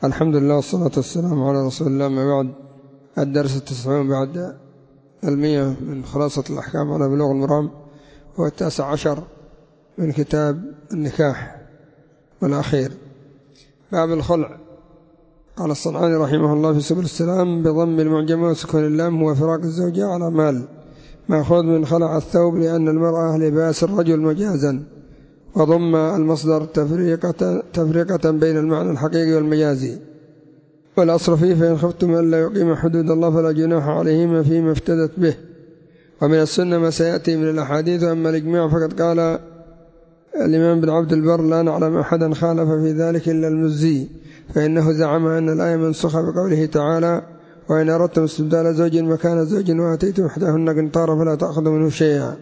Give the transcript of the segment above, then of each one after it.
الحمد لله والصلاة والسلام على رسول الله. ما بعد، الدرس 90 بعد 100 من خلاصة الأحكام على بلوغ المرام، هو 19 من كتاب النكاح والأخير. باب الخلع. قال الصنعاني رحمه الله في سبل السلام بضم المعجمة وسكون اللام: هو فراق الزوجة على مال، مأخوذ من خلع الثوب، لأن المرأة لباس الرجل مجازا، وضم المصدر تفرقة بين المعنى الحقيقي والمجازي. والأصل فيه: فإن خفتم ألا يقيم حدود الله فلا جناح عليهما فيما افتدت به. ومن السنة ما سيأتي من الأحاديث. أما الإجماع فقد قال الإمام بن عبد البر: لا نعلم أحدا خالف في ذلك إلا المزي، فإنه زعم أن الآية منسوخة بقوله تعالى: وإن أردتم استبدال زوج مكان زوج وآتيتم إحداهن قنطارا فلا تأخذوا منه شيئا.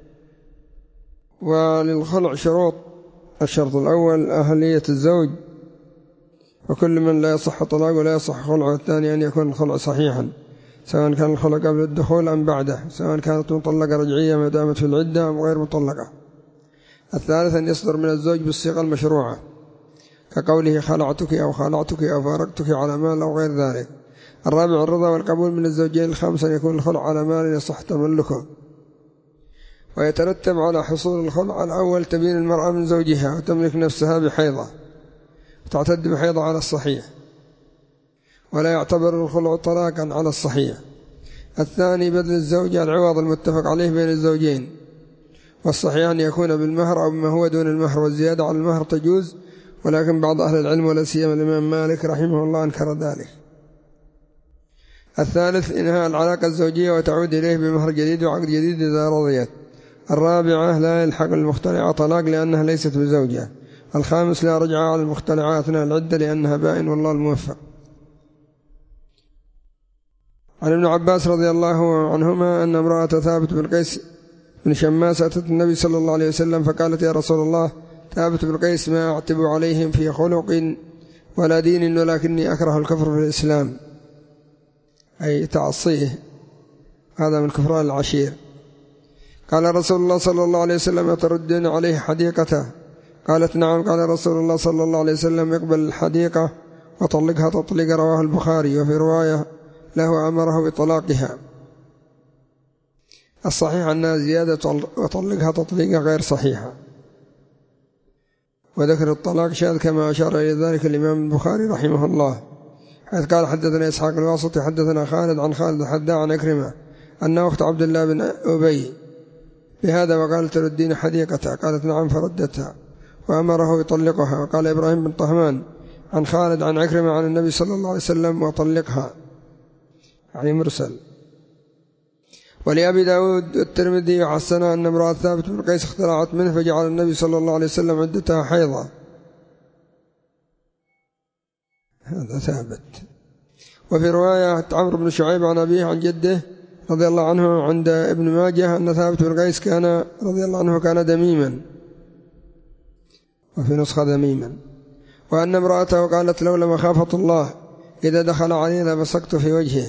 وللخلع شروط: الشرط الأول أهلية الزوج، وكل من لا يصح طلاقه ولا يصح خلعه. الثاني أن يكون الخلع صحيحا، سواء كان الخلع قبل الدخول أم بعده، سواء كانت مطلقة رجعية ما دامت في العدة أم غير مطلقة. الثالث أن يصدر من الزوج بالصيغة المشروعة، كقوله خلعتك أو خلعتك أو فارقتك على مال أو غير ذلك. الرابع الرضا والقبول من الزوجين. الخامس أن يكون الخلع على مال يصح تملكه. ويترتب على حصول الخلع الأول تبين المرأة من زوجها وتملك نفسها بحيضة، تعتد بحيضة على الصحيح، ولا يعتبر الخلع طلاقا على الصحيح. الثاني بذل الزوجة العوض المتفق عليه بين الزوجين، والصحيح أن يكون بالمهر أو بما هو دون المهر، والزيادة على المهر تجوز، ولكن بعض أهل العلم ولا سيما الإمام مالك رحمه الله أنكر ذلك. الثالث إنهاء العلاقة الزوجية وتعود إليه بمهر جديد وعقد جديد إذا رضيت. الرابعة لا يلحق المختلعة طلاق لأنها ليست بزوجة. الخامس لا رجعة على المختلعة أثناء العدة لأنها بائن، والله الموفق. عن ابن عباس رضي الله عنهما أن امرأة ثابت بن قيس بن شماس أتت النبي صلى الله عليه وسلم فقالت: يا رسول الله، ثابت بن قيس ما أعتب عليهم في خلق ولا دين، ولكني أكره الكفر في الإسلام، أي تعصيه، هذا من كفران العشير. قال رسول الله صلى الله عليه وسلم: أتردين عليه حديقته؟ قالت: نعم. قال رسول الله صلى الله عليه وسلم: اقبل الحديقة وطلقها تطليق. رواه البخاري. وفي رواية له: أمره بطلاقها. الصحيح أنها زيادة وطلقها تطليقا غير صحيحة، وذكر الطلاق شاذ كما أشار إلى ذلك الإمام البخاري رحمه الله، حيث قال: حدثنا إسحاق الواسطي حدثنا خالد عن خالد الحذاء عن أكرمة أن أخت عبد الله بن أبي بهذا، وقال: تردين حديقتها؟ قالت: نعم، فردتها، وأمره يطلقها. وقال إبراهيم بن طهمان عن خالد عن أكرمة عن النبي صلى الله عليه وسلم: وطلقها، يعني مرسل. ولأبي داود الترمذي حسن أن امرأة ثابت بن قيس اختلعت منه فجعل النبي صلى الله عليه وسلم عدتها حيضة، هذا ثابت. وفي رواية عمرو بن شعيب عن أبيه عن جده رضي الله عنه عند ابن ماجه أن ثابت بن قيس كان رضي الله عنه كان دميما، وفي نسخة ذميما. وأن امرأته قالت: لولا مخافة الله إذا دخل علينا بصقت في وجهه.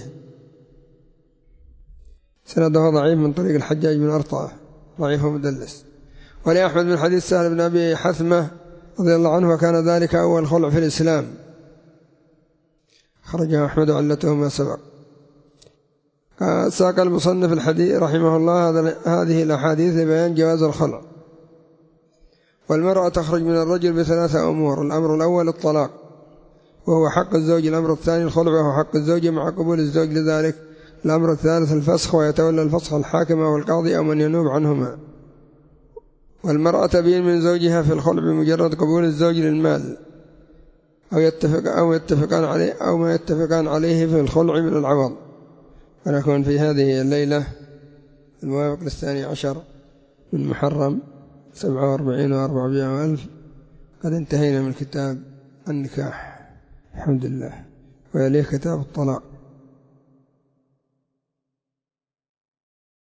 سنده ضعيف من طريق الحجاج بن أرطاة، ضعيف ومدلس. ولأحمد من حديث سهل بن أبي حثمة رضي الله عنه، وكان ذلك أول خلع في الإسلام، خرجها أحمد علته ما سبق. ساق المصنف الحديث رحمه الله هذه الأحاديث لبيان جواز الخلع. والمرأة تخرج من الرجل بثلاثة أمور: الأمر الأول الطلاق، وهو حق الزوج. الأمر الثاني الخلع، وهو حق الزوج مع قبول الزوج لذلك. الأمر الثالث الفسخ، ويتولى الفسخ الحاكم أو القاضي أو من ينوب عنهما. والمرأة تبين من زوجها في الخلع بمجرد قبول الزوج للمال، أو يتفقان عليه أو ما يتفقان عليه في الخلع من العوض. ونكون في هذه الليلة الموافق 12 من محرم 47 و400 ألف قد انتهينا من كتاب النكاح، الحمد لله. ويليه كتاب الطلاق.